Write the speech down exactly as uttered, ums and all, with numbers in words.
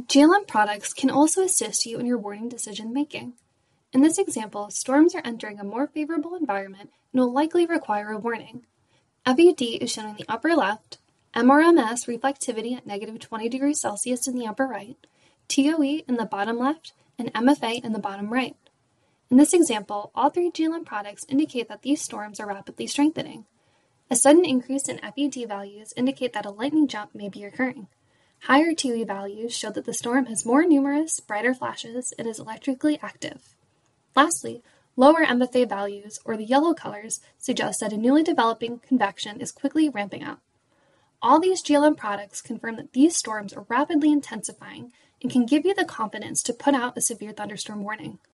G L M products can also assist you in your warning decision making. In this example, storms are entering a more favorable environment and will likely require a warning. F U D is shown in the upper left, M R M S reflectivity at negative twenty degrees Celsius in the upper right, T O E in the bottom left, and M F A in the bottom right. In this example, all three G L M products indicate that these storms are rapidly strengthening. A sudden increase in F U D values indicate that a lightning jump may be occurring. Higher T O E values show that the storm has more numerous, brighter flashes and is electrically active. Lastly, lower M F A values, or the yellow colors, suggest that a newly developing convection is quickly ramping up. All these G L M products confirm that these storms are rapidly intensifying and can give you the confidence to put out a severe thunderstorm warning.